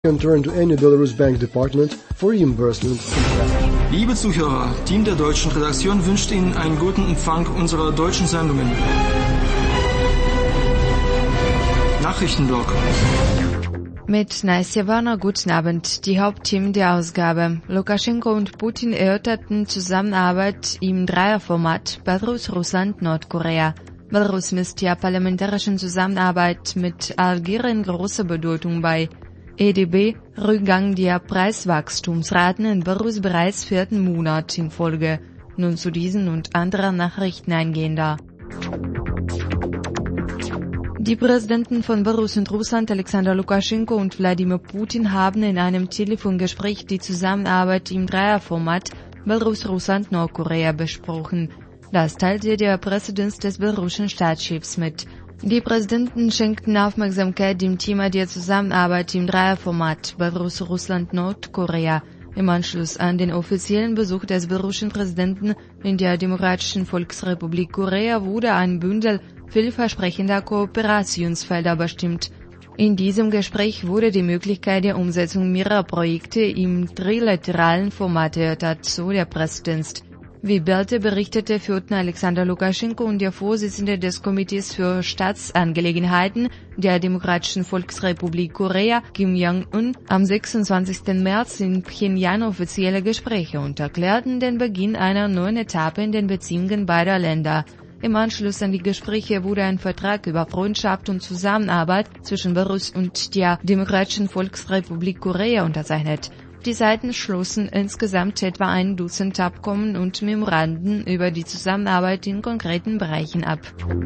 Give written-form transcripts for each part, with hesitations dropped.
can turn to any Belarus bank department for reimbursement. Liebe Zuhörer, Team der deutschen Redaktion wünscht Ihnen einen guten Empfang unserer deutschen Sendungen. Nachrichtenblock. Mit Naisjevana, guten Abend. Die Hauptthemen der Ausgabe. Lukaschenko und Putin erörterten Zusammenarbeit im Dreierformat Belarus, Russland, Nordkorea. Belarus misst der parlamentarischen Zusammenarbeit mit Algerien große Bedeutung bei. EDB, Rückgang der Preiswachstumsraten in Belarus bereits 4. Monat in Folge. Nun zu diesen und anderen Nachrichten eingehender. Die Präsidenten von Belarus und Russland, Alexander Lukaschenko und Wladimir Putin, haben in einem Telefongespräch die Zusammenarbeit im Dreierformat Belarus, Russland, Nordkorea besprochen. Das teilte der Pressedienst des belarussischen Staatschefs mit. Die Präsidenten schenkten Aufmerksamkeit dem Thema der Zusammenarbeit im Dreierformat Belarus, Russland, Nordkorea. Im Anschluss an den offiziellen Besuch des belarussischen Präsidenten in der Demokratischen Volksrepublik Korea wurde ein Bündel vielversprechender Kooperationsfelder bestimmt. In diesem Gespräch wurde die Möglichkeit der Umsetzung mehrerer Projekte im trilateralen Format erörtert, so der Pressedienst. Wie Bild berichtete, führten Alexander Lukaschenko und der Vorsitzende des Komitees für Staatsangelegenheiten der Demokratischen Volksrepublik Korea, Kim Jong-un, am 26. März in Pjöngjang offizielle Gespräche und erklärten den Beginn einer neuen Etappe in den Beziehungen beider Länder. Im Anschluss an die Gespräche wurde ein Vertrag über Freundschaft und Zusammenarbeit zwischen Belarus und der Demokratischen Volksrepublik Korea unterzeichnet. Die Seiten schlossen insgesamt etwa ein Dutzend Abkommen und Memoranden über die Zusammenarbeit in konkreten Bereichen ab.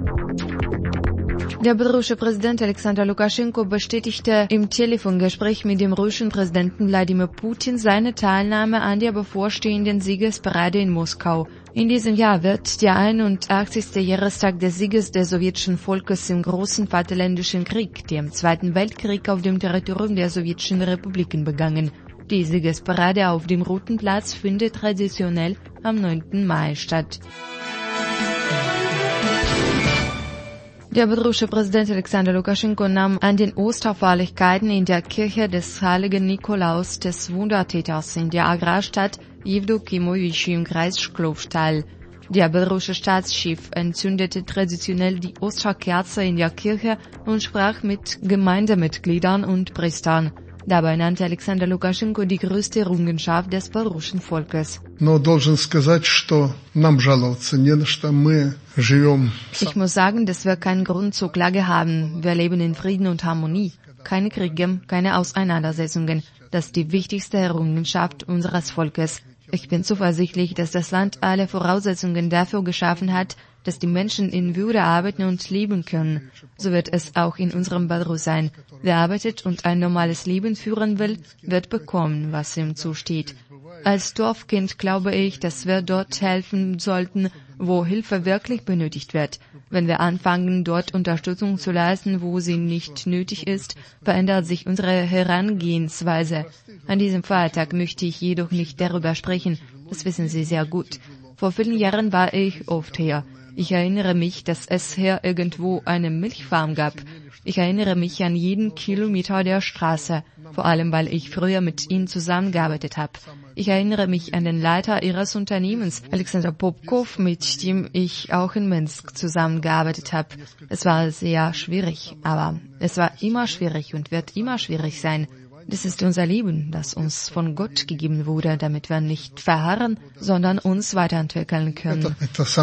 Der belarussische Präsident Alexander Lukaschenko bestätigte im Telefongespräch mit dem russischen Präsidenten Wladimir Putin seine Teilnahme an der bevorstehenden Siegesparade in Moskau. In diesem Jahr wird der 81. Jahrestag des Sieges des sowjetischen Volkes im Großen Vaterländischen Krieg, dem Zweiten Weltkrieg, auf dem Territorium der sowjetischen Republiken begangen. Die Siegesparade auf dem Roten Platz findet traditionell am 9. Mai statt. Der belarussische Präsident Alexander Lukaschenko nahm an den Osterfeierlichkeiten in der Kirche des heiligen Nikolaus des Wundertäters in der Agrarstadt Jewdokimowice im Kreis Shklov teil. Der belarussische Staatschef entzündete traditionell die Osterkerze in der Kirche und sprach mit Gemeindemitgliedern und Priestern. Dabei nannte Alexander Lukaschenko die größte Errungenschaft des belarussischen Volkes. Ich muss sagen, dass wir keinen Grund zur Klage haben. Wir leben in Frieden und Harmonie. Keine Kriege, keine Auseinandersetzungen. Das ist die wichtigste Errungenschaft unseres Volkes. Ich bin zuversichtlich, dass das Land alle Voraussetzungen dafür geschaffen hat, dass die Menschen in Würde arbeiten und leben können. So wird es auch in unserem Belarus sein. Wer arbeitet und ein normales Leben führen will, wird bekommen, was ihm zusteht. Als Dorfkind glaube ich, dass wir dort helfen sollten, wo Hilfe wirklich benötigt wird. Wenn wir anfangen, dort Unterstützung zu leisten, wo sie nicht nötig ist, verändert sich unsere Herangehensweise. An diesem Feiertag möchte ich jedoch nicht darüber sprechen. Das wissen Sie sehr gut. Vor vielen Jahren war ich oft hier. Ich erinnere mich, dass es hier irgendwo eine Milchfarm gab. Ich erinnere mich an jeden Kilometer der Straße, vor allem weil ich früher mit ihnen zusammengearbeitet habe. Ich erinnere mich an den Leiter ihres Unternehmens, Alexander Popkov, mit dem ich auch in Minsk zusammengearbeitet habe. Es war sehr schwierig, aber es war immer schwierig und wird immer schwierig sein. Das ist unser Leben, das uns von Gott gegeben wurde, damit wir nicht verharren, sondern uns weiterentwickeln können. Das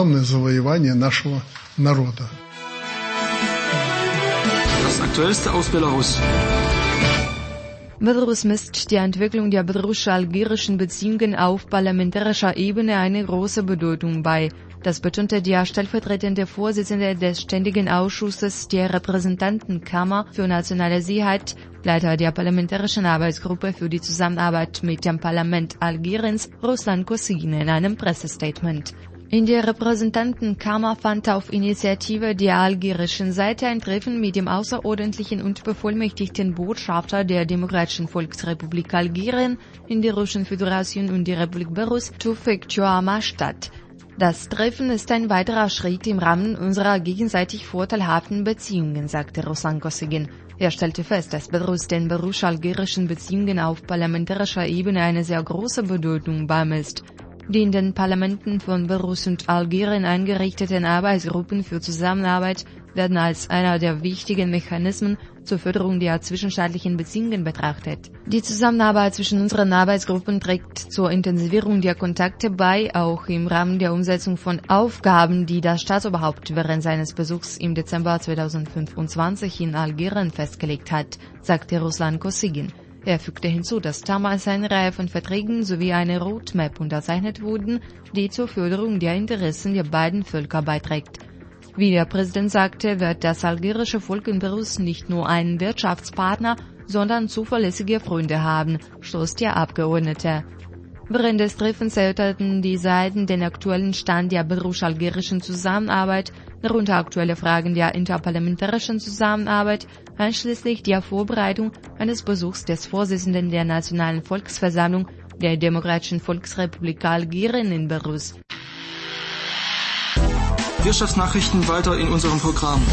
Aktuellste aus Belarus. Belarus misst der Entwicklung der belarussisch-algerischen Beziehungen auf parlamentarischer Ebene eine große Bedeutung bei. Das betonte der stellvertretende Vorsitzende des Ständigen Ausschusses der Repräsentantenkammer für nationale Sicherheit, Leiter der Parlamentarischen Arbeitsgruppe für die Zusammenarbeit mit dem Parlament Algeriens, Ruslan Kosygin, in einem Pressestatement. In der Repräsentantenkammer fand auf Initiative der algerischen Seite ein Treffen mit dem außerordentlichen und bevollmächtigten Botschafter der Demokratischen Volksrepublik Algerien in der Russischen Föderation und der Republik Belarus, Tufek Chouama, statt. Das Treffen ist ein weiterer Schritt im Rahmen unserer gegenseitig vorteilhaften Beziehungen, sagte Ruslan Kosygin. Er stellte fest, dass Belarus den berussisch-algerischen Beziehungen auf parlamentarischer Ebene eine sehr große Bedeutung beimisst. Die in den Parlamenten von Belarus und Algerien eingerichteten Arbeitsgruppen für Zusammenarbeit werden als einer der wichtigen Mechanismen zur Förderung der zwischenstaatlichen Beziehungen betrachtet. Die Zusammenarbeit zwischen unseren Arbeitsgruppen trägt zur Intensivierung der Kontakte bei, auch im Rahmen der Umsetzung von Aufgaben, die das Staatsoberhaupt während seines Besuchs im Dezember 2025 in Algerien festgelegt hat, sagte Ruslan Kosygin. Er fügte hinzu, dass damals eine Reihe von Verträgen sowie eine Roadmap unterzeichnet wurden, die zur Förderung der Interessen der beiden Völker beiträgt. Wie der Präsident sagte, wird das algerische Volk in Belarus nicht nur einen Wirtschaftspartner, sondern zuverlässige Freunde haben, schloss der Abgeordnete. Während des Treffens erörterten die Seiten den aktuellen Stand der belarussisch-algerischen Zusammenarbeit, darunter aktuelle Fragen der interparlamentarischen Zusammenarbeit, einschließlich der Vorbereitung eines Besuchs des Vorsitzenden der Nationalen Volksversammlung der Demokratischen Volksrepublik Algerien in Belarus. Wirtschaftsnachrichten weiter in unserem Programm.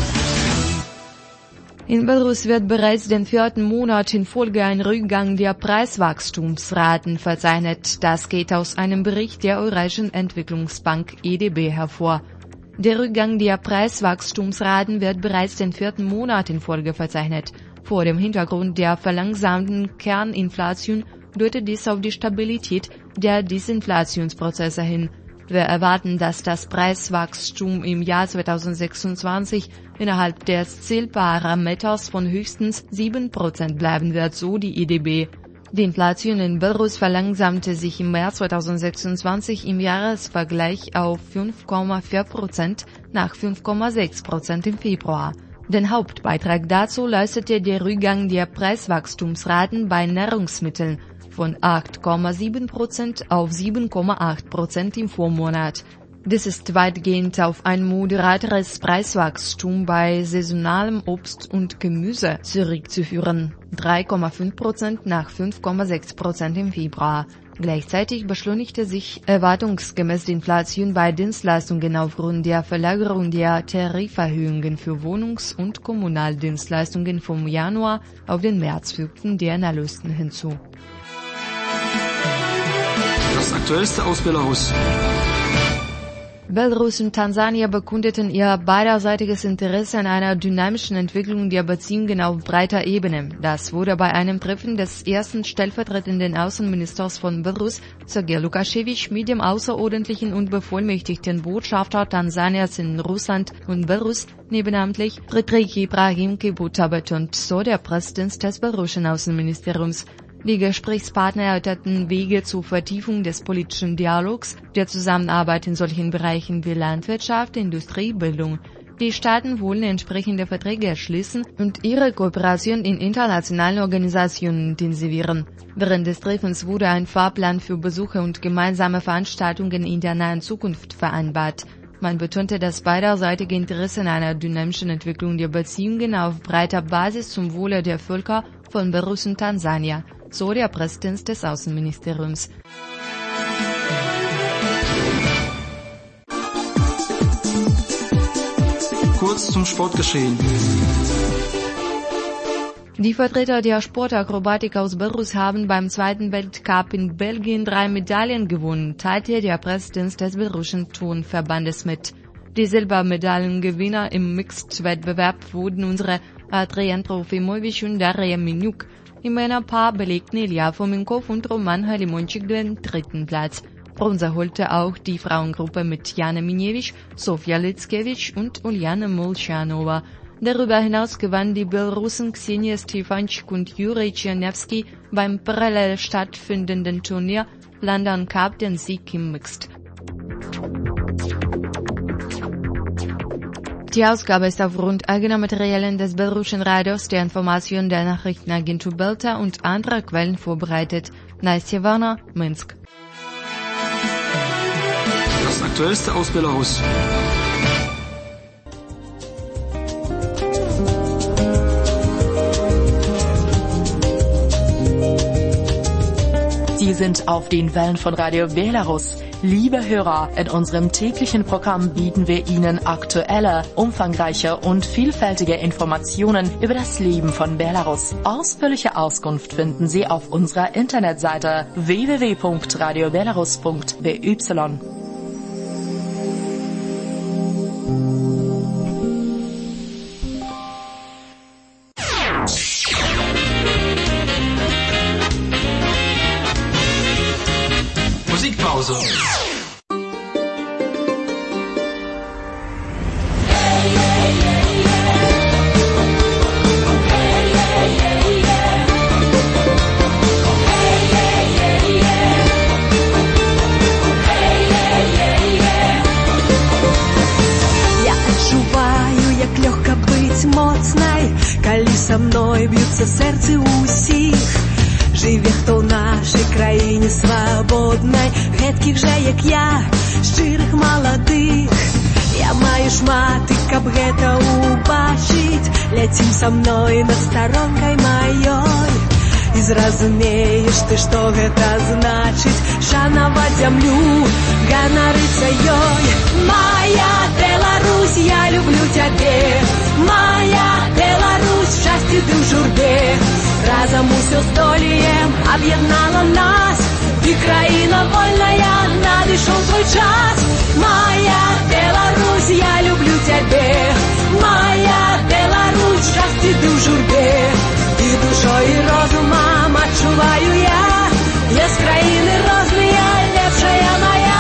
In Belarus wird bereits den 4. Monat in Folge ein Rückgang der Preiswachstumsraten verzeichnet. Das geht aus einem Bericht der Eurasischen Entwicklungsbank EDB hervor. Der Rückgang der Preiswachstumsraten wird bereits den 4. Monat in Folge verzeichnet. Vor dem Hintergrund der verlangsamten Kerninflation deutet dies auf die Stabilität der Disinflationsprozesse hin. Wir erwarten, dass das Preiswachstum im Jahr 2026 innerhalb des Zielparameters von höchstens 7% bleiben wird, so die EDB. Die Inflation in Belarus verlangsamte sich im März 2026 im Jahresvergleich auf 5,4% nach 5,6% im Februar. Den Hauptbeitrag dazu leistete der Rückgang der Preiswachstumsraten bei Nahrungsmitteln von 8,7% auf 7,8% im Vormonat. Das ist weitgehend auf ein moderateres Preiswachstum bei saisonalem Obst und Gemüse zurückzuführen, 3,5% nach 5,6% im Februar. Gleichzeitig beschleunigte sich erwartungsgemäß die Inflation bei Dienstleistungen aufgrund der Verlagerung der Tariferhöhungen für Wohnungs- und Kommunaldienstleistungen vom Januar auf den März fügten die Analysten hinzu. Das Aktuellste aus Belarus. Belarus und Tansania bekundeten ihr beiderseitiges Interesse an einer dynamischen Entwicklung der Beziehungen auf breiter Ebene. Das wurde bei einem Treffen des ersten stellvertretenden Außenministers von Belarus, Sergej Lukaschewitsch, mit dem außerordentlichen und bevollmächtigten Botschafter Tansanias in Russland und Belarus, nebenamtlich Friedrich Ibrahim Kibuta, betont, so der Präsident des belarussischen Außenministeriums. Die Gesprächspartner erörterten Wege zur Vertiefung des politischen Dialogs, der Zusammenarbeit in solchen Bereichen wie Landwirtschaft, Industrie, Bildung. Die Staaten wollen entsprechende Verträge schließen und ihre Kooperation in internationalen Organisationen intensivieren. Während des Treffens wurde ein Fahrplan für Besuche und gemeinsame Veranstaltungen in der nahen Zukunft vereinbart. Man betonte das beiderseitige Interesse an einer dynamischen Entwicklung der Beziehungen auf breiter Basis zum Wohle der Völker von Belarus und Tansania, so der Präsident des Außenministeriums. Kurz zum Sportgeschehen. Die Vertreter der Sportakrobatik aus Belarus haben beim 2. Weltcup in Belgien 3 Medaillen gewonnen, teilte der Präsident des belarussischen Turnverbandes mit. Die Silbermedaillengewinner im Mixed-Wettbewerb wurden unsere Adrian Trofimovic und Daria Minuk. Im Männerpaar belegten Ilya Fomenkov und Roman Halimonchik den 3. Platz. Bronze holte auch die Frauengruppe mit Jana Minjewicz, Sofia Litskevich und Uliana Molchanova. Darüber hinaus gewann die Belarussen Ksenia Stefanchuk und Jurij Czernewski beim parallel stattfindenden Turnier London Cup den Sieg im Mixed. Die Ausgabe ist aufgrund eigener Materialien des belarussischen Radios, der Information der Nachrichtenagentur Belta und anderer Quellen vorbereitet. Nastja Warner, Minsk. Das Aktuellste aus Belarus. Sie sind auf den Wellen von Radio Belarus. Liebe Hörer, in unserem täglichen Programm bieten wir Ihnen aktuelle, umfangreiche und vielfältige Informationen über das Leben von Belarus. Ausführliche Auskunft finden Sie auf unserer Internetseite www.radiobelarus.by. Musikpause. Калі са мной б'юцца сэрцы ўсіх, жыве хто ў нашай краіне свабоднай, гэткіх жа, як я, шчырых маладых. Я маю шмат, і каб гэта убачыць, ляцім са мной над старонкай маёй. І зразумееш ты, што гэта значыць, шанаваць зямлю, ганарыцца ёй. Моя Беларусь, я люблю цябе, моя Беларусь, в шчасці ды ў журбе. Разам усё здолеем, аб'яднала нас, ты краіна вольная, надышоў твой час. Моя Беларусь, я люблю цябе, моя Беларусь, в шчасці ды ў журбе. І душой і розумам адчуваю я, лес краіны розныя, лепшая моя.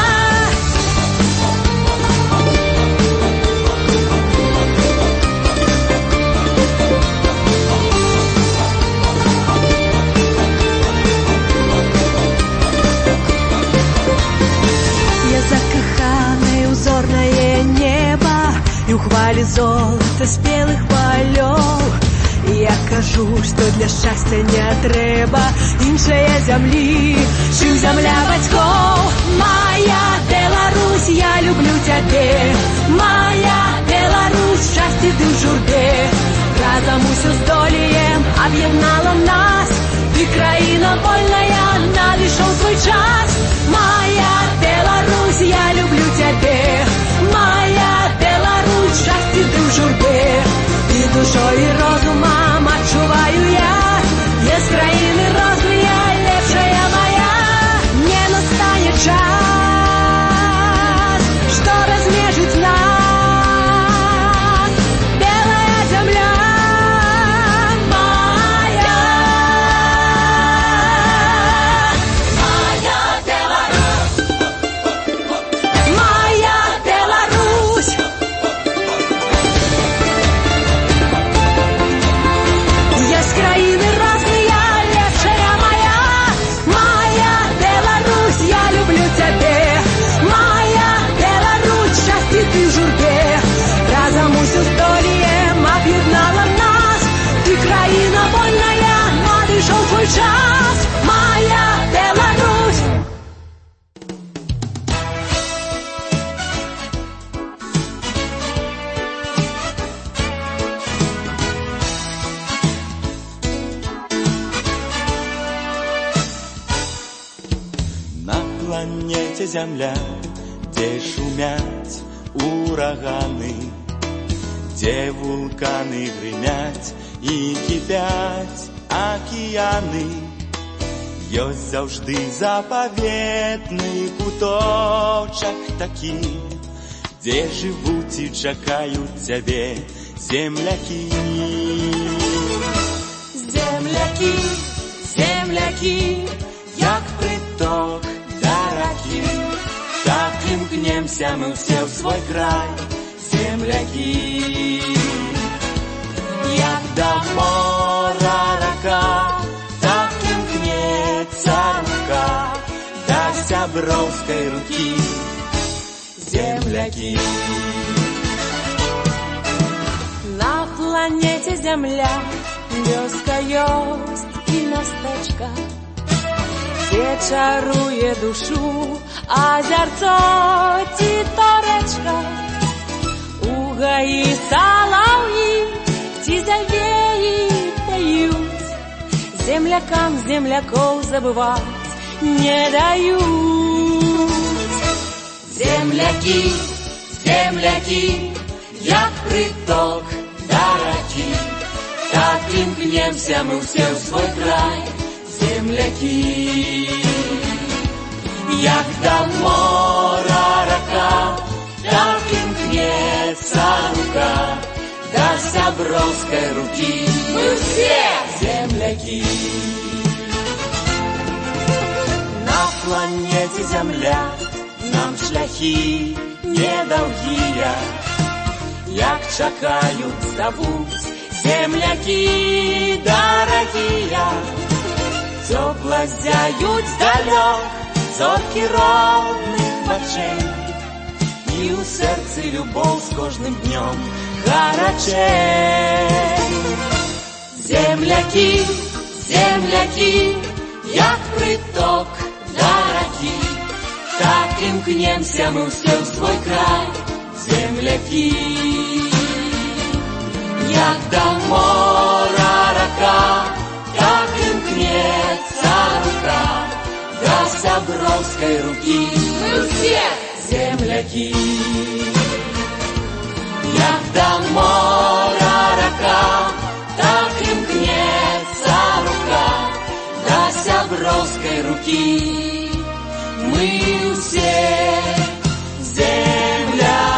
Узорное небо и у хвали золота спелых полёў. І я кажу, што для шчасця не трэба іншае зямлі, чым зямля бацькоў. Моя Беларусь, я люблю цябе, моя Беларусь, в шчасці ды ў журбе. Разам усё здолеем, аб'яднала нас, ты краіна вольная, надышоў твой час. Моя Беларусь, я люблю цябе, моя Беларусь, в шчасці ды ў журбе. І душой і розумам адчуваю я, лес краіны розныя, лепшая моя. Не настане час, што размежыць нас, белая зямля моя. Моя Беларусь, моя Беларусь. Лес краіны розныя, лепшая моя. Моя Беларусь, я люблю цябе, моя Беларусь, в шчасці ды ў журбе. Разам усё здолеем, аб'яднала нас, ты краіна вольная, надышоў твой час. Моя Беларусь. На планете Земля, где шумят ураганы, где вулканы гремят и кипят океаны, ёсць заўжды запаветны куточак такі, дзе жывуць і чакаюць цябе землякі. Землякі, землякі, як приток да ракі, так імкнемся мы ўсе ў свой край, землякі. Як да мора рака, так імкнецца рука да сяброўскай рукі, землякі. На планете Земля вёска ёсць і мястэчка, дзе чаруе душу азярцо ці торечка. У гаі салаўі ці завеі пяюць, землякам землякоў забываць не дают. Земляки, земляки, як приток до раки, так імкнемся мы все в свой край. Земляки, як до мора рака, так імкнется рука до сябровской руки. Мы все земляки. На планете Земля нам шляхи недолгие, як чакают, зовут земляки дорогие. Тепла зяють здалек зорки ровных ночей, и у сердца любовь с каждым днем горячей. Земляки, земляки, як приток до раки, так імкнемся мы все в свой край. Земляки, як до мора рака, так імкнется рука до сябровской руки. Мы все земляки, як до мора рака, так імкнется рука до сябровской руки. Мы все земляки.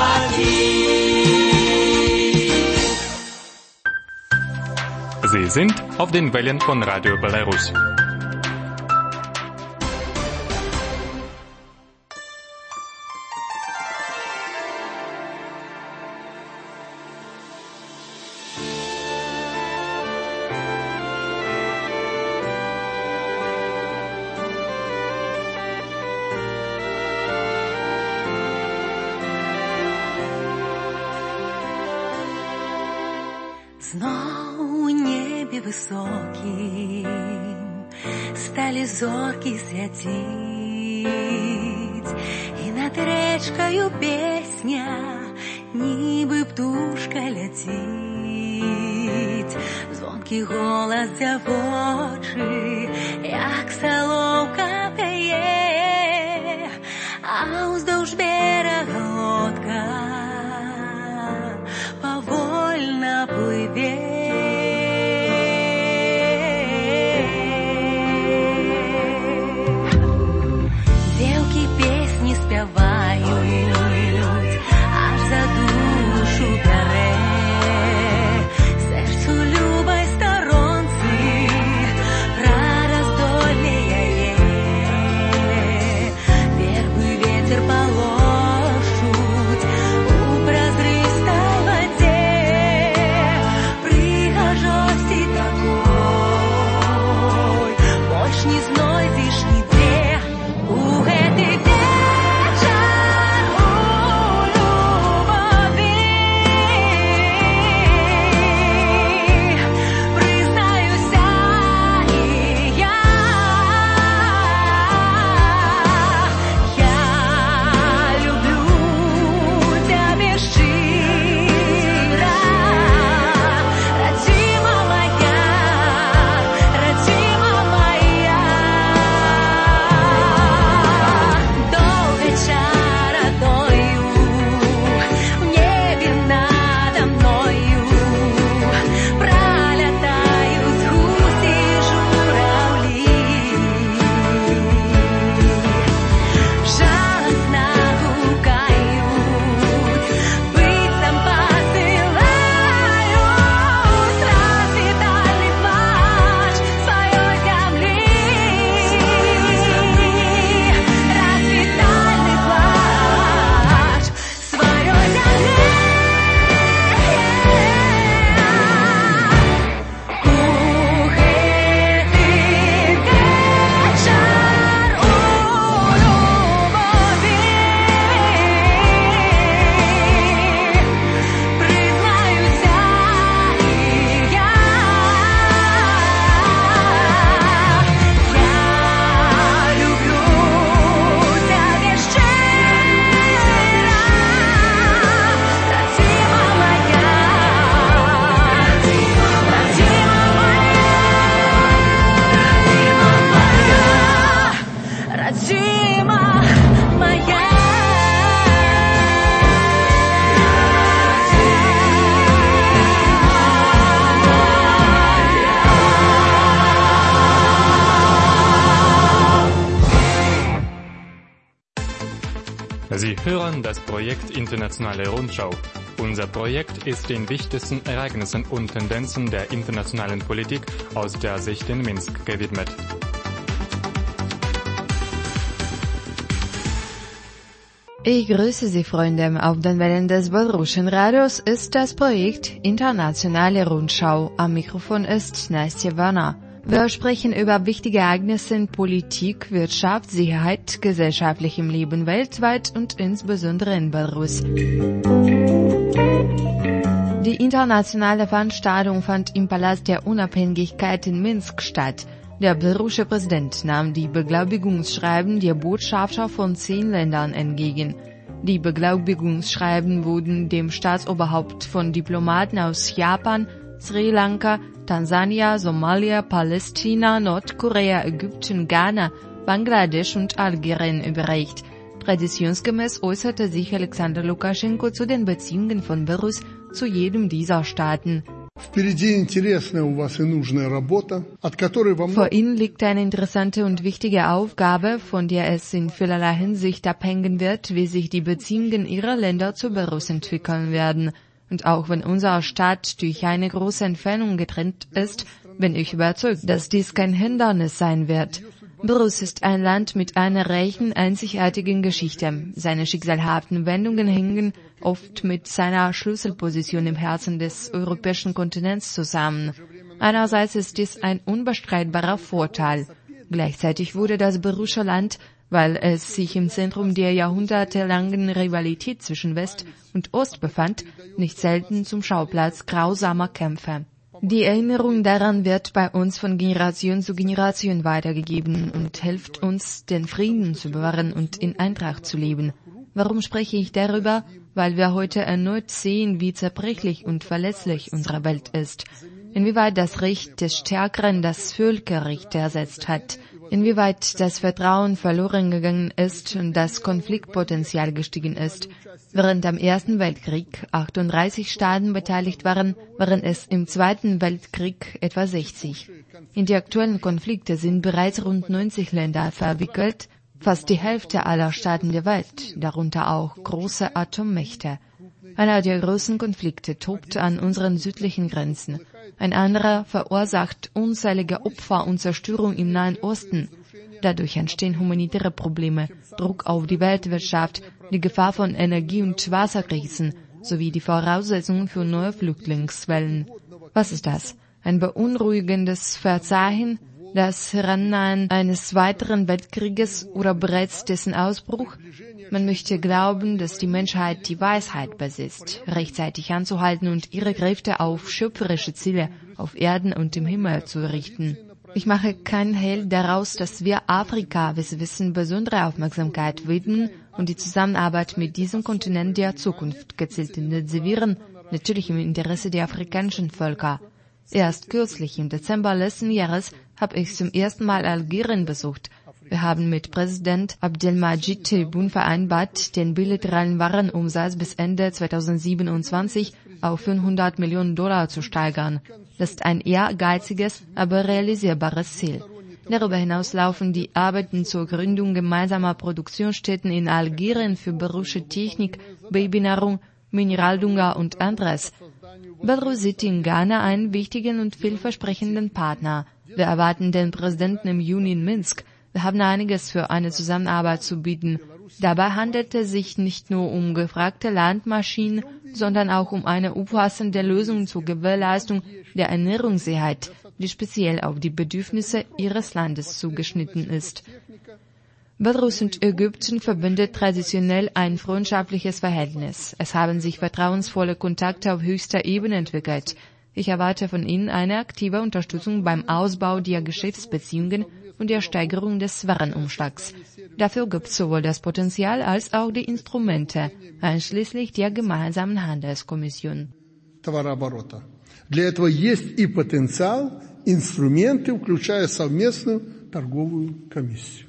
Sie sind auf den Wellen von Radio Belarus. Знов у небі високім стали зорки святить, і над речкою песня, ніби птушка летить. Звонкий голос дівочий, як соловка п'є, а уздовж берега лодка повольно пливе. Девки песни співають, аж за душу бере. Серцю любой сторонці Sie hören das Projekt Internationale Rundschau. Unser Projekt ist den wichtigsten Ereignissen und Tendenzen der internationalen Politik aus der Sicht in Minsk gewidmet. Ich grüße Sie, Freunde. Auf den Wellen des Belarussischen Radios ist das Projekt Internationale Rundschau. Am Mikrofon ist Nastja Werner. Wir sprechen über wichtige Ereignisse in Politik, Wirtschaft, Sicherheit, gesellschaftlichem Leben weltweit und insbesondere in Belarus. Die internationale Veranstaltung fand im Palast der Unabhängigkeit in Minsk statt. Der belarussische Präsident nahm die Beglaubigungsschreiben der Botschafter von 10 Ländern entgegen. Die Beglaubigungsschreiben wurden dem Staatsoberhaupt von Diplomaten aus Japan, Sri Lanka, Tansania, Somalia, Palästina, Nordkorea, Ägypten, Ghana, Bangladesch und Algerien überreicht. Traditionsgemäß äußerte sich Alexander Lukaschenko zu den Beziehungen von Belarus zu jedem dieser Staaten. Vor Ihnen liegt eine interessante und wichtige Aufgabe, von der es in vielerlei Hinsicht abhängen wird, wie sich die Beziehungen Ihrer Länder zu Belarus entwickeln werden. Und auch wenn unser Staat durch eine große Entfernung getrennt ist, bin ich überzeugt, dass dies kein Hindernis sein wird. Belarus ist ein Land mit einer reichen, einzigartigen Geschichte. Seine schicksalhaften Wendungen hängen oft mit seiner Schlüsselposition im Herzen des europäischen Kontinents zusammen. Einerseits ist dies ein unbestreitbarer Vorteil. Gleichzeitig wurde das belarussische Land, weil es sich im Zentrum der jahrhundertelangen Rivalität zwischen West und Ost befand, nicht selten zum Schauplatz grausamer Kämpfe. Die Erinnerung daran wird bei uns von Generation zu Generation weitergegeben und hilft uns, den Frieden zu bewahren und in Eintracht zu leben. Warum spreche ich darüber? Weil wir heute erneut sehen, wie zerbrechlich und verletzlich unsere Welt ist. Inwieweit das Recht des Stärkeren das Völkerrecht ersetzt hat. Inwieweit das Vertrauen verloren gegangen ist und das Konfliktpotenzial gestiegen ist. Während am Ersten Weltkrieg 38 Staaten beteiligt waren es im Zweiten Weltkrieg etwa 60. In die aktuellen Konflikte sind bereits rund 90 Länder verwickelt, fast die Hälfte aller Staaten der Welt, darunter auch große Atommächte. Einer der größten Konflikte tobt an unseren südlichen Grenzen. Ein anderer verursacht unzählige Opfer und Zerstörung im Nahen Osten. Dadurch entstehen humanitäre Probleme, Druck auf die Weltwirtschaft, die Gefahr von Energie- und Wasserkrisen sowie die Voraussetzungen für neue Flüchtlingswellen. Was ist das? Ein beunruhigendes Verzeichen, das Herannahen eines weiteren Weltkrieges oder bereits dessen Ausbruch? Man möchte glauben, dass die Menschheit die Weisheit besitzt, rechtzeitig anzuhalten und ihre Kräfte auf schöpferische Ziele auf Erden und im Himmel zu richten. Ich mache keinen Hehl daraus, dass wir Afrika, wie Sie wissen, besondere Aufmerksamkeit widmen und die Zusammenarbeit mit diesem Kontinent der Zukunft gezielt intensivieren, natürlich im Interesse der afrikanischen Völker. Erst kürzlich, im Dezember letzten Jahres, habe ich zum ersten Mal Algerien besucht. Wir haben mit Präsident Abdelmadjid Tebboune vereinbart, den bilateralen Warenumsatz bis Ende 2027 auf $500 Millionen zu steigern. Das ist ein ehrgeiziges, aber realisierbares Ziel. Darüber hinaus laufen die Arbeiten zur Gründung gemeinsamer Produktionsstätten in Algerien für belarussische Technik, Babynahrung, Mineraldünger und anderes. Belarus sieht in Ghana einen wichtigen und vielversprechenden Partner. Wir erwarten den Präsidenten im Juni in Minsk. Wir haben einiges für eine Zusammenarbeit zu bieten. Dabei handelt es sich nicht nur um gefragte Landmaschinen, sondern auch um eine umfassende Lösung zur Gewährleistung der Ernährungssicherheit, die speziell auf die Bedürfnisse ihres Landes zugeschnitten ist. Belarus und Ägypten verbindet traditionell ein freundschaftliches Verhältnis. Es haben sich vertrauensvolle Kontakte auf höchster Ebene entwickelt. Ich erwarte von Ihnen eine aktive Unterstützung beim Ausbau der Geschäftsbeziehungen und der Steigerung des Warenumschlags. Dafür gibt es sowohl das Potenzial als auch die Instrumente, einschließlich der gemeinsamen Handelskommission. Для этого есть и потенциал, инструменты, включая совместную торговую комиссию.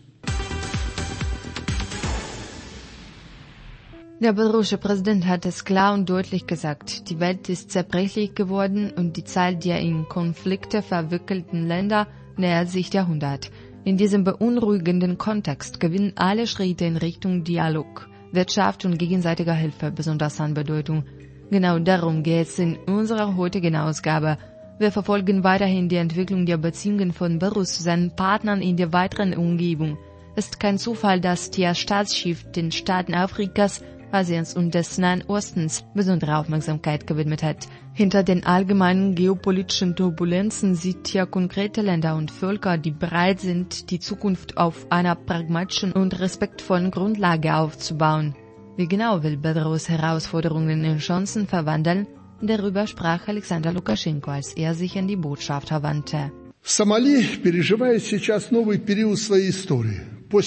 Der belarussische Präsident hat es klar und deutlich gesagt. Die Welt ist zerbrechlich geworden und die Zahl der in Konflikte verwickelten Länder nähert sich der 100. In diesem beunruhigenden Kontext gewinnen alle Schritte in Richtung Dialog. Wirtschaft und gegenseitiger Hilfe besonders an Bedeutung. Genau darum geht es in unserer heutigen Ausgabe. Wir verfolgen weiterhin die Entwicklung der Beziehungen von Belarus zu seinen Partnern in der weiteren Umgebung. Es ist kein Zufall, dass der Staatschef den Staaten Afrikas, Asiens und des Nahen Ostens besondere Aufmerksamkeit gewidmet hat. Hinter den allgemeinen geopolitischen Turbulenzen sieht er konkrete Länder und Völker, die bereit sind, die Zukunft auf einer pragmatischen und respektvollen Grundlage aufzubauen. Wie genau will Belarus Herausforderungen in Chancen verwandeln? Darüber sprach Alexander Lukaschenko, als er sich an die Botschafter wandte. Сомали переживает сейчас новый период своей истории.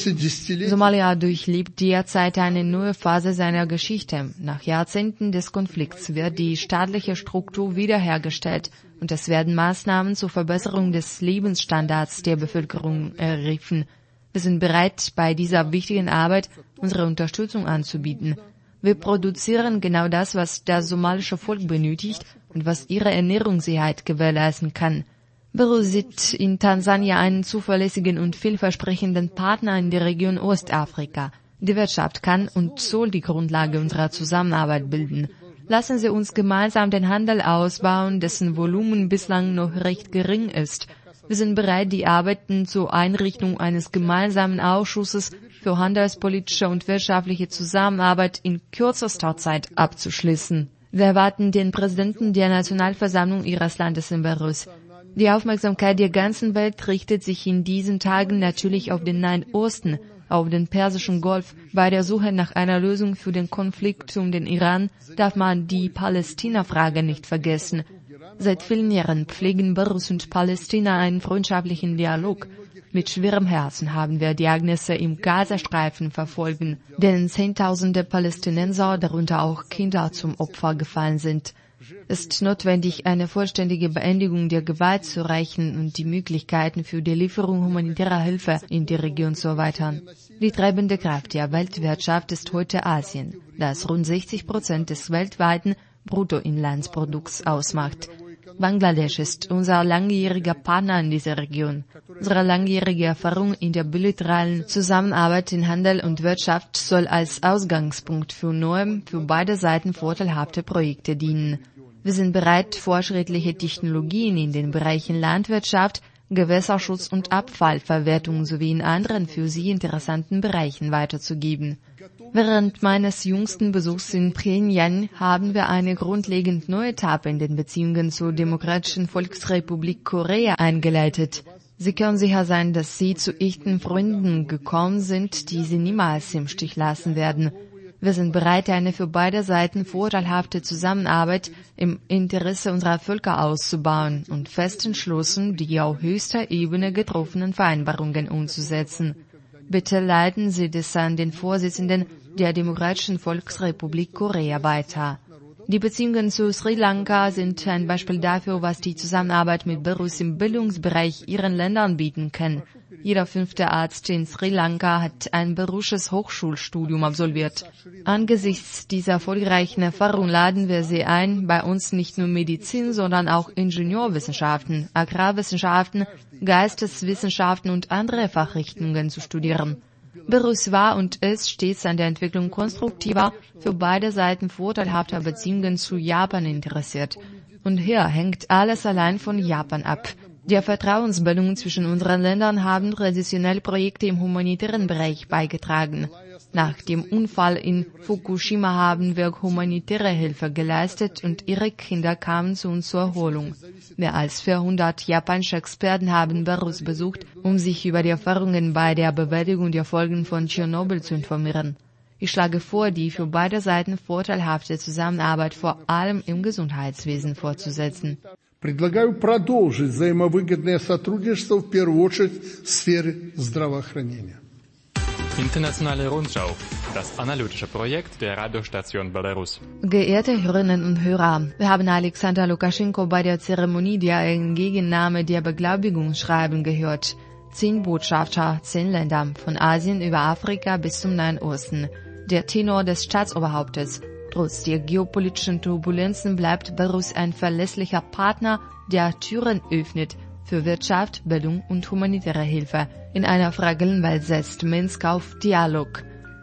Somalia durchlebt derzeit eine neue Phase seiner Geschichte. Nach Jahrzehnten des Konflikts wird die staatliche Struktur wiederhergestellt und es werden Maßnahmen zur Verbesserung des Lebensstandards der Bevölkerung ergriffen. Wir sind bereit, bei dieser wichtigen Arbeit unsere Unterstützung anzubieten. Wir produzieren genau das, was das somalische Volk benötigt und was ihre Ernährungssicherheit gewährleisten kann. Belarus sieht in Tansania einen zuverlässigen und vielversprechenden Partner in der Region Ostafrika. Die Wirtschaft kann und soll die Grundlage unserer Zusammenarbeit bilden. Lassen Sie uns gemeinsam den Handel ausbauen, dessen Volumen bislang noch recht gering ist. Wir sind bereit, die Arbeiten zur Einrichtung eines gemeinsamen Ausschusses für handelspolitische und wirtschaftliche Zusammenarbeit in kürzester Zeit abzuschließen. Wir erwarten den Präsidenten der Nationalversammlung Ihres Landes in Belarus. Die Aufmerksamkeit der ganzen Welt richtet sich in diesen Tagen natürlich auf den Nahen Osten, auf den Persischen Golf. Bei der Suche nach einer Lösung für den Konflikt um den Iran darf man die Palästina-Frage nicht vergessen. Seit vielen Jahren pflegen Belarus und Palästina einen freundschaftlichen Dialog. Mit schwerem Herzen haben wir die Ereignisse im Gazastreifen verfolgen, denen Zehntausende Palästinenser, darunter auch Kinder, zum Opfer gefallen sind. Es ist notwendig, eine vollständige Beendigung der Gewalt zu erreichen und die Möglichkeiten für die Lieferung humanitärer Hilfe in die Region zu erweitern. Die treibende Kraft der Weltwirtschaft ist heute Asien, das rund 60% des weltweiten Bruttoinlandsprodukts ausmacht. Bangladesch ist unser langjähriger Partner in dieser Region. Unsere langjährige Erfahrung in der bilateralen Zusammenarbeit in Handel und Wirtschaft soll als Ausgangspunkt für neue, für beide Seiten vorteilhafte Projekte dienen. Wir sind bereit, fortschrittliche Technologien in den Bereichen Landwirtschaft, Gewässerschutz und Abfallverwertung sowie in anderen für Sie interessanten Bereichen weiterzugeben. Während meines jüngsten Besuchs in Pjöngjang haben wir eine grundlegend neue Etappe in den Beziehungen zur Demokratischen Volksrepublik Korea eingeleitet. Sie können sicher sein, dass Sie zu echten Freunden gekommen sind, die Sie niemals im Stich lassen werden. Wir sind bereit, eine für beide Seiten vorteilhafte Zusammenarbeit im Interesse unserer Völker auszubauen und fest entschlossen, die auf höchster Ebene getroffenen Vereinbarungen umzusetzen. Bitte leiten Sie das an den Vorsitzenden der Demokratischen Volksrepublik Korea weiter. Die Beziehungen zu Sri Lanka sind ein Beispiel dafür, was die Zusammenarbeit mit Belarus im Bildungsbereich ihren Ländern bieten kann. Jeder 5. Arzt in Sri Lanka hat ein belarussisches Hochschulstudium absolviert. Angesichts dieser erfolgreichen Erfahrung laden wir Sie ein, bei uns nicht nur Medizin, sondern auch Ingenieurwissenschaften, Agrarwissenschaften, Geisteswissenschaften und andere Fachrichtungen zu studieren. Belarus war und ist stets an der Entwicklung konstruktiver, für beide Seiten vorteilhafter Beziehungen zu Japan interessiert. Und hier hängt alles allein von Japan ab. Der Vertrauensbildung zwischen unseren Ländern haben traditionell Projekte im humanitären Bereich beigetragen. Nach dem Unfall in Fukushima haben wir humanitäre Hilfe geleistet und ihre Kinder kamen zu uns zur Erholung. Mehr als 400 japanische Experten haben Belarus besucht, um sich über die Erfahrungen bei der Bewältigung der Folgen von Tschernobyl zu informieren. Ich schlage vor, die für beide Seiten vorteilhafte Zusammenarbeit vor allem im Gesundheitswesen fortzusetzen. Предлагаю продолжить взаимовыгодное сотрудничество в первую очередь в сфере здравоохранения. Internationale Rundschau, das analytische Projekt der Radiostation Belarus. Geehrte Hörerinnen und Hörer, wir haben Alexander Lukaschenko bei der Zeremonie der Entgegennahme der Beglaubigungsschreiben gehört. 10 Botschafter, 10 Länder, von Asien über Afrika bis zum Nahen Osten. Der Tenor des Staatsoberhauptes. Trotz der geopolitischen Turbulenzen bleibt Belarus ein verlässlicher Partner, der Türen öffnet für Wirtschaft, Bildung und humanitäre Hilfe. In einer fragilen Welt setzt Minsk auf Dialog.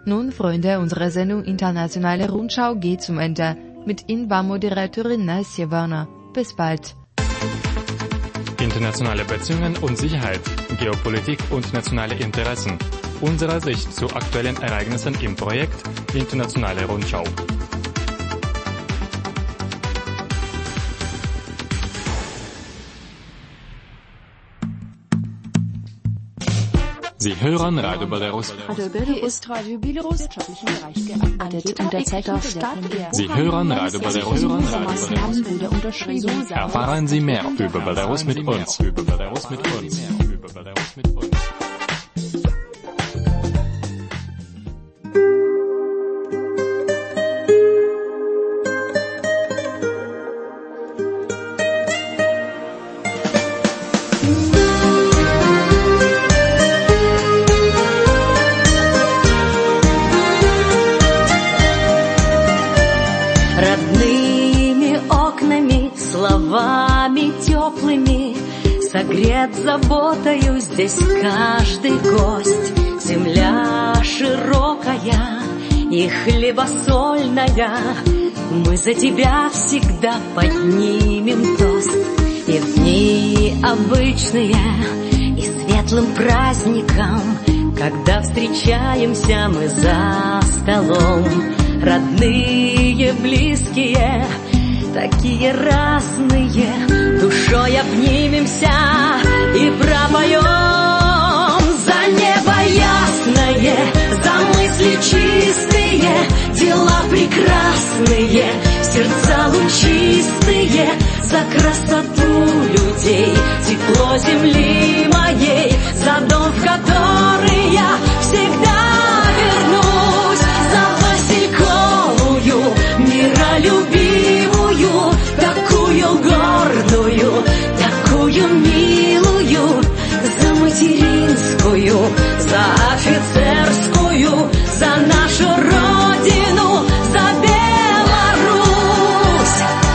Nun, Freunde, unsere Sendung Internationale Rundschau geht zum Ende. Mit Ihnen war Moderatorin Nasja Werner. Bis bald. Internationale Beziehungen und Sicherheit, Geopolitik und nationale Interessen. Unsere Sicht zu aktuellen Ereignissen im Projekt Internationale Rundschau. Sie hören Radio Belarus. Hier ist Radio Belarus gearbeitet und derzeit auf Start. Sie hören Radio Belarus. Maßnahmen wurde unterschrieben. Erfahren Sie mehr über Belarus mit uns. Словами теплыми согрет заботою здесь каждый гость. Земля широкая и хлебосольная, мы за тебя всегда поднимем тост. И в дни обычные, и светлым праздником, когда встречаемся мы за столом, родные, близкие, такие разные, душой обнимемся и пропоем за небо ясное, за мысли чистые, дела прекрасные, сердца лучистые, за красоту людей, тепло земли моей, за дом, в который я всегда вернусь, за Васильковую, миролюбивую, такую гордую, такую милую, за материнскую, за офицерскую, за нашу родину, за Беларусь.